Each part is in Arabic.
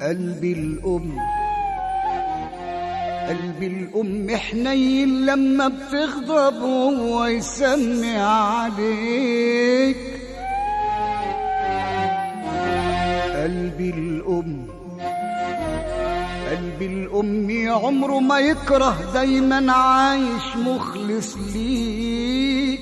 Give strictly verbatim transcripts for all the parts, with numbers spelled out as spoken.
قلبي الأم قلبي الأم حنين لما بتغضب وهو يسمي عليك. قلبي الأم قلبي الأم عمره ما يكره، دايما عايش مخلص ليك.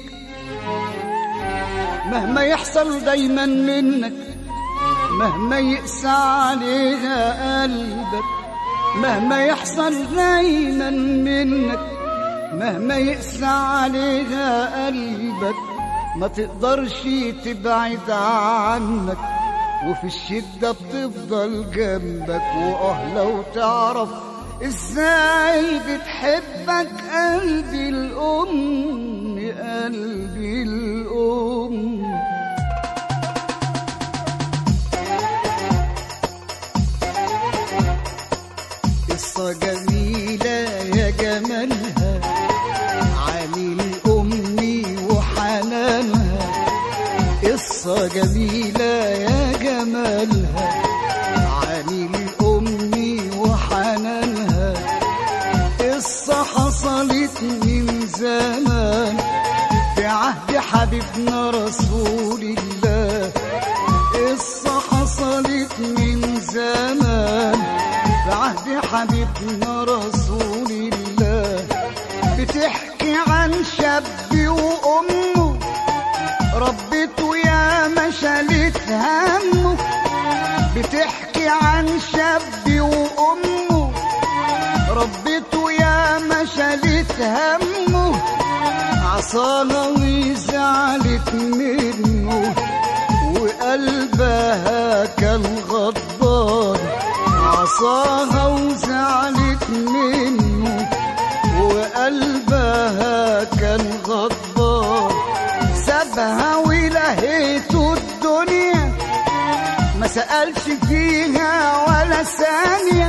مهما يحصل دايما منك، مهما يقسى عليها قلبك، مهما يحصل دايما منك، مهما يقسى عليها قلبك، ما تقدرش تبعد عنك، وفي الشدة بتفضل جنبك. واه لو تعرف ازاي بتحبك قلبي الأم، قلبي الأم. قصة جميلة يا جمالها، عن الأم وحنانها. قصة جميلة يا جمالها، عن الأم وحنانها. قصة حصلت من زمان في عهد حبيبنا رسول الله. قصة حصلت من زمان في عهد حبيبنا رسول الله. بتحكي عن شاب وأمه ربته يا ما شالت همه. بتحكي عن شاب وأمه ربته يا ما شالت همه. عصاها وزعلت منه وقلبها كان غضبان. عصاها وزعلت منه وقلبها كان غضبان. سابها ولهيته الدنيا، ما سألش فيها ولا ثانية.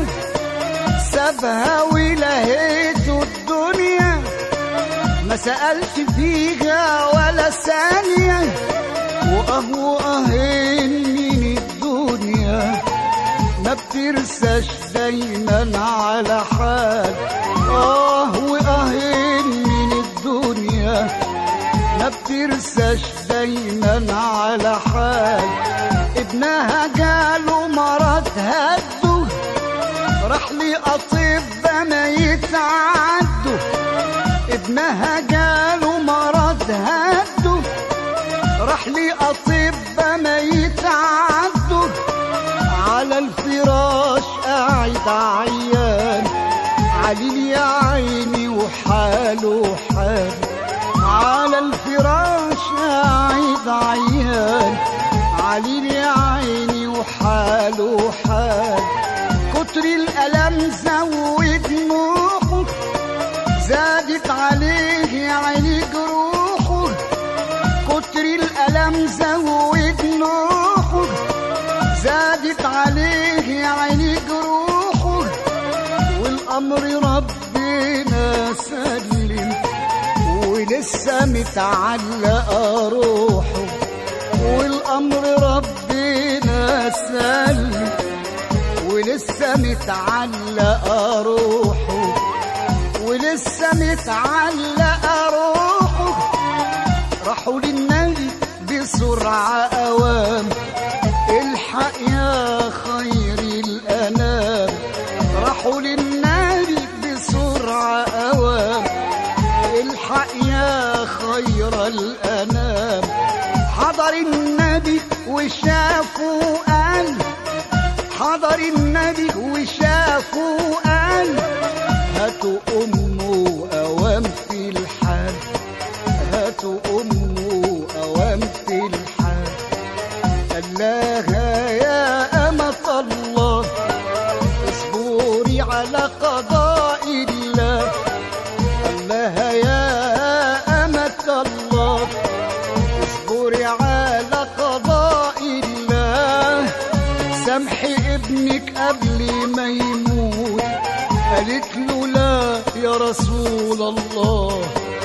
سابها ولهيته الدنيا، ما سألش فيها ولا ثانية. وأهو أهين من الدنيا، ما بترساش دايما على حال. آه وأهين من الدنيا، ما بترساش دايما على حال. ابنها جاله مرض هده، راح لأطباء ما يتعدوا. ابنها جاله مرض هده، راح لأطباء ما يتعدوا. على الفراش قاعد عيان، عليل يا عيني وحاله حال. على الفراش قاعد عيان، عليل يا عيني وحاله حال. كتر الألم زود دموعه، زادت عليه يا عيني جروحه. كتر الألم زود دموعه، زادت عليه يا عيني جروحه. والأمر ربنا سلم، ولسه متعلقة روحه. والأمر ربنا سلم، ولسه متعلقة روحه. ولسه متعلقة روحه. راحوا للنبي بسرعة أوام، الحق يا خير الأنام. راحوا للنبي بسرعة أوام، الحق يا خير الأنام. حضر النبي وشافوا قال، حضر النبي وشافوا قال. هاتوا أمه أوام في الحال، هاتوا أمه أوام في الحال. قال لها يا أمة الله، اصبري على قضاء الله. قال لها يا أمة الله، اصبري على قضاء الله. سامحي ابنك قبل ما يموت. قالت له لا يا رسول الله،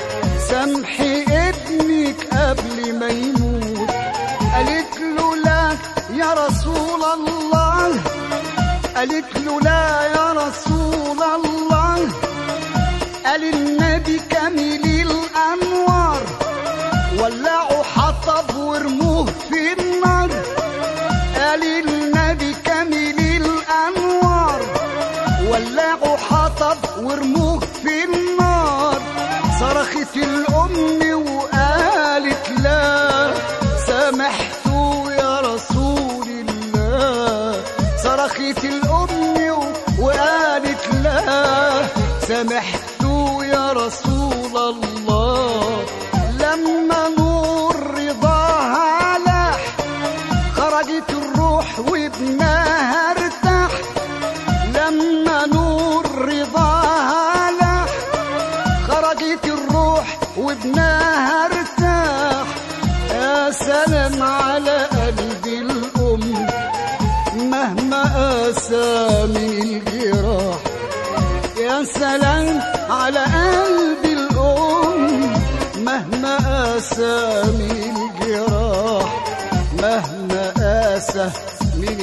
سامحي ابنك قبل ما يموت. قالت له لا يا رسول الله، قالت له لا يا رسول الله، قال النبي كامل الأنوار، ولعوا حطب وارموه في النار. قال النبي كامل الأنوار، ولعوا حطب وارموه في النار. صرخت الأم وقالت لا سامحت يا رسول الله. صرخت الأم وقالت لا سامحت يا رسول الله. لما نور رضاها لاح، خرجت الروح وابنها ارتاح. لما نور رضاها لاح، خرجت الروح وابنها ارتاح. يا سلام على قلب الأم مهما قاسى من الجراح. يا سلام على قلب الأم مهما قاسى من الجراح، مهما قاسى من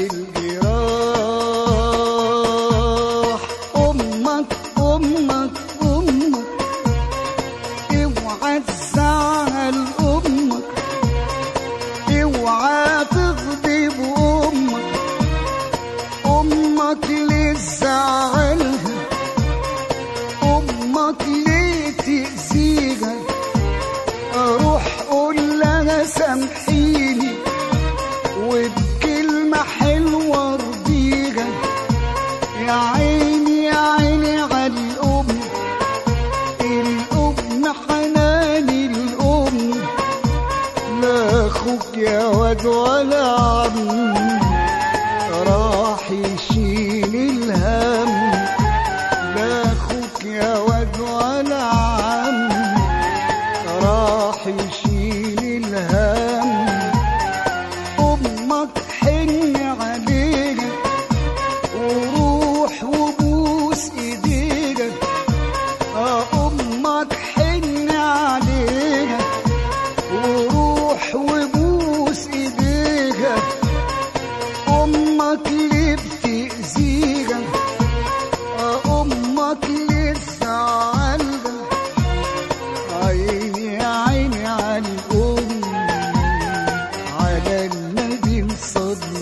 الجراح. أمك أمك أمك اوعى تزعل أمك، اوعى تغضب أمك. أمك ليه تزعلها، أمك ليه تأذيها. أروح قول لها سامحيني وبكلمة حلوة ارضيها. يا عيني يا عيني على الأم، الأم حنان الأم. لا أخوك يا واد ولا عم راح يشيل الهم. لا أخوك يا واد ولا عم راح يشيل الهم. أمك حن عليها وروح وبوس إيديها. أمك حن عليها وروح وبوس إيديها. أمك ليه بتأذيها، أمك ليه تزعلها. عيني عيني على الأم، على النبي صلى